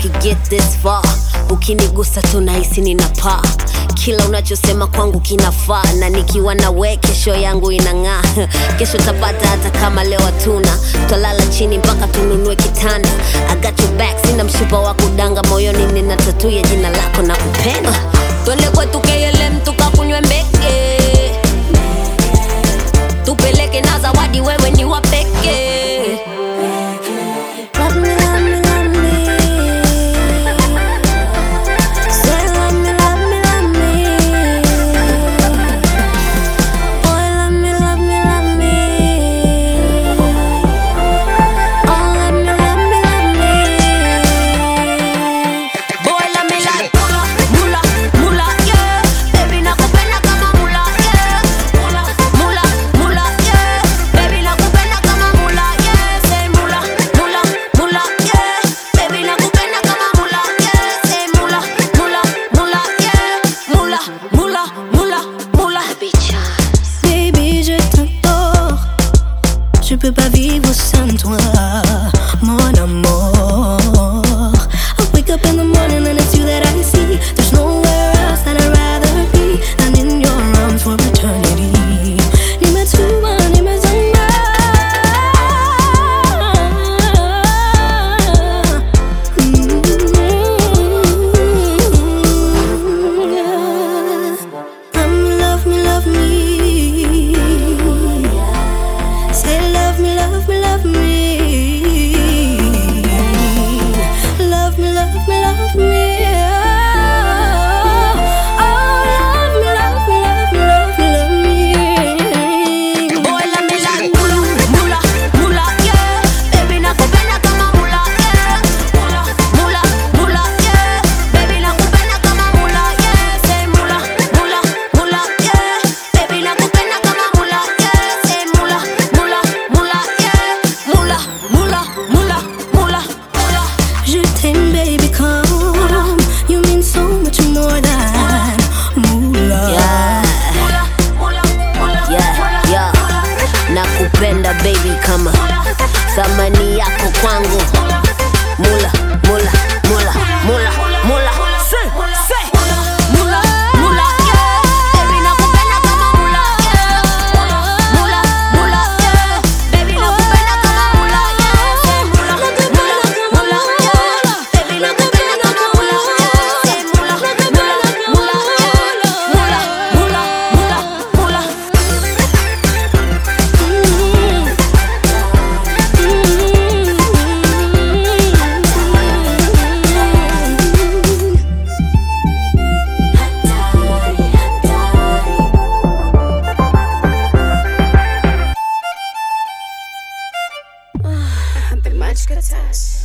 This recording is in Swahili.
get this far. Ukinigusa tunahisi ninapaa. Kila unachosema kwangu kinafaa. Na nikiwa nawe kesho yangu inang'aa. Kesho tapata hata kama leo hatuna. Twalala chini mpaka tununue kitanda. I got your back, sina mshipa wa kudanga. Moyoni nina tattoo ya jina lako na kupenda. Twende kwetu KLM tukakunywe mbeke. Tupeleke na zawadi wewe ni wa pekee. Love me, love me, love me. Say love me, love me, love me. Boy, love me, love me, love me. Oh, love me, love me, love me. Boy, love me like mula, mula, mula, yeah. Baby nakupenda kama mula, yeah. Mula, mula, mula, yeah. Baby nakupenda kama mula, yeah. Say mula, mula, mula, yeah. Baby nakupenda kama mula, yeah. Say mula, mula, mula, yeah. Mula, mula, mula, mula. Baby, je t'adore. Je peux pas vivre sans toi, mon amour. I wake up in the morning and it's you that I see. There's nowhere else that I'd rather be than in your arms for eternity. Nimetua, nimezama. Love me, love me. Say love me, love me, love me. Love me, love me, love me. Oh, love me, love me, love me, love me, love me. Boy, love me like mula, mula, mula, yeah. Baby nakupenda kama mula, yeah. Mula, mula, mula, yeah. Baby nakupenda kama mula, yeah. Say mula, mula, mula, yeah. Baby nakupenda kama mula, yeah. Say mula, mula, mula, yeah. Mula, mula, mula, mula, mula. Je t'aime, baby, come. You mean so much more than moolah. Yeah, yeah, yeah. Nakupenda baby kama thamani yako kwangu. Mula, mula, mula, mula, mula. Say, say. Mula, mula, yeah. Baby nakupenda kama mula, yeah. Mula, mula, yeah. Baby nakupenda kama mula, yeah. Say mula, mula, mula, yeah. Baby nakupenda kama mula, yeah. Say mula, mula, mula, yeah. Mula, mula, mula, mula. Bem mais que